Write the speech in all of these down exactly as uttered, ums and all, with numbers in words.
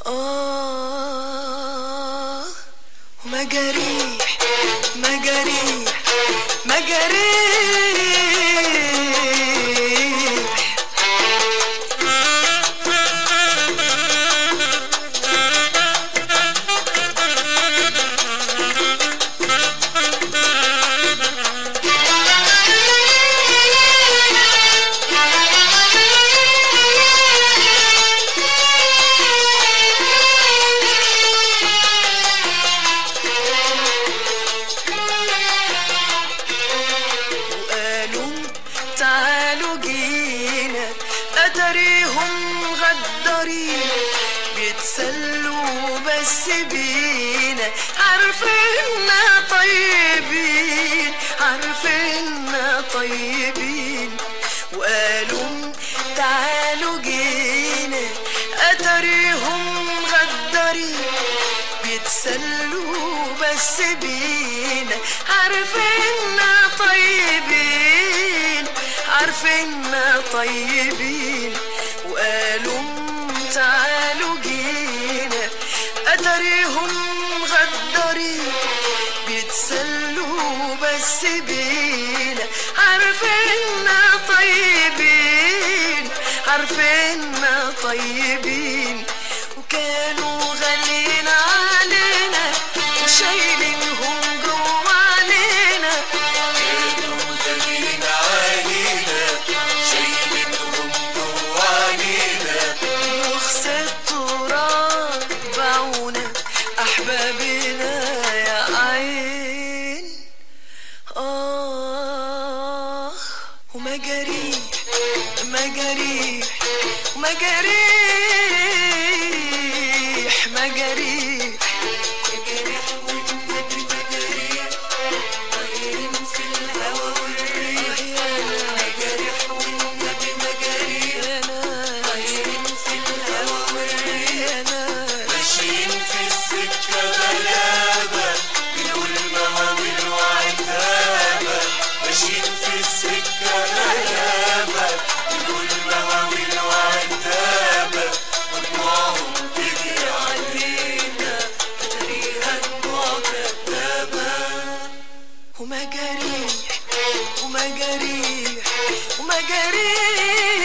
آه ومجاريح مجاريح مجاريح تعالوا جينا أتريهم غدارين بيتسلوا بس بينا عارفيننا طيبين عارفيننا طيبين وقالوا تعالوا جينا أتريهم غدارين بيتسلوا بس بينا عارفيننا طيبين عارفيننا طيبين وقالوا تعالوا جينا أتريهم غدارين بيتسلوا بس بينا عارفيننا طيبين عارفيننا طيبين وكانوا غاليين علينا وشايلينهم جوا علينا كانوا غاليين علينا شايلينهم جوا علينا رخص التراب باعونا أحبابنا يا عين آه ومجاريح مجاريح مجاريح مجاريح مجاريح والنبي مجاريح طايرين في الهوا والريح مجاريح والنبي مجاريح طايرين في الهوا والريح ماشيين في السكة غلابة بنقول مواويل وعتابة ماشيين في السكة غلابة بنقول مواويل وعتابة ودموعهم تجري علينا تاريها دموع كدابة ومجاريح ومجاريح ومجاريح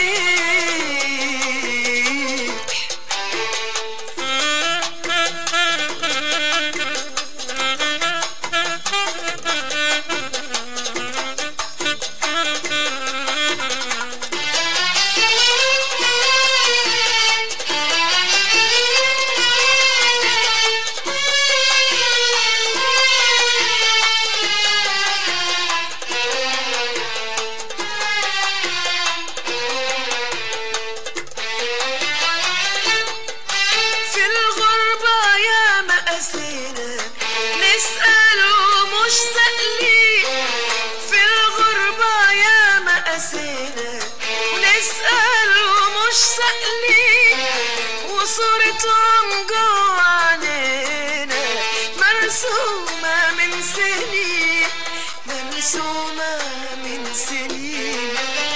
وصورتهم جوا علينا مرسومة من سنين مرسومة من سنين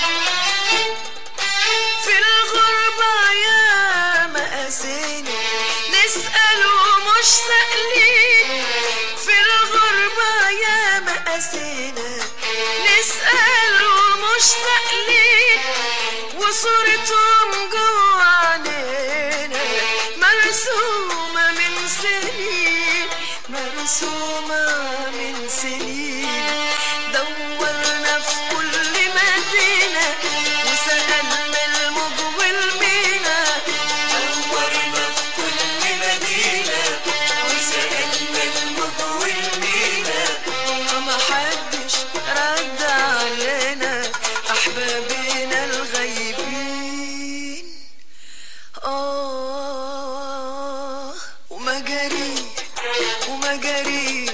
في الغربة يا مقاسينا نسأل ومش سائلين في الغربة يا مقاسينا نسأل ومش سائلين وصورتهم جوا علينا مرسومة من سنين مرسومة من سنين دورنا في كل مدينة وسألنا الموج والمينا دورنا في كل مدينة وسألنا الموج والمينا وما حدش رد علينا أحبابنا الغايبين آه ومجاريح ومجاريح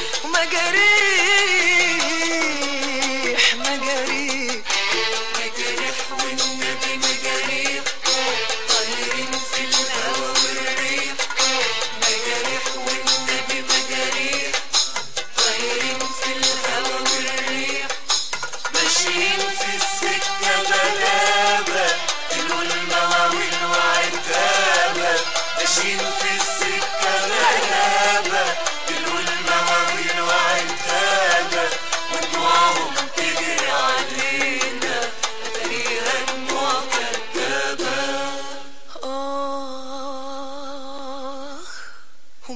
ومجاريح مجاريح مجاريح والنبي مجاريح طايرين في الهوا والريح مجاريح والنبي مجاريح طايرين في الهوا والريح ماشيين في السكة غلابة بنقول مواويل وعتابة ماشيين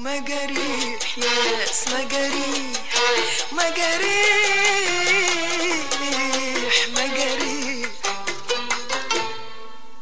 ومجاريح يا ناس مجاريح مجاريح